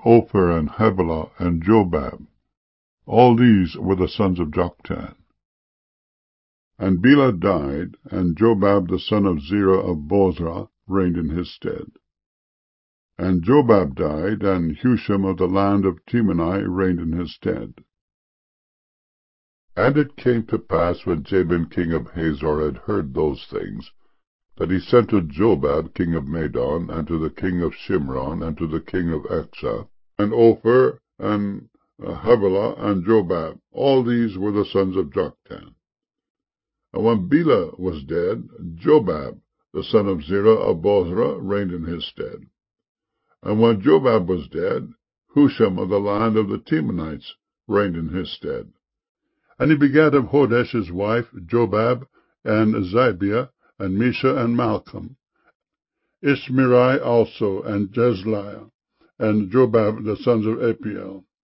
Ophir, and Havilah, and Jobab. All these were the sons of Joktan. And Bela died, and Jobab the son of Zerah of Bozrah reigned in his stead. And Jobab died, and Husham of the land of Temani reigned in his stead. And it came to pass, when Jabin king of Hazor had heard those things, that he sent to Jobab king of Madon, and to the king of Shimron, and to the king of Echa, and Ophir, and Havilah, and Jobab. All these were the sons of Joktan. And when Bela was dead, Jobab the son of Zerah of Bozrah reigned in his stead. And when Jobab was dead, Husham of the land of the Temanites reigned in his stead. And he begat of Hodesh his wife Jobab, and Zibiah, and Mesha, and Malcolm, Ishmerai also, and Jezliah, and Jobab the sons of Apiel.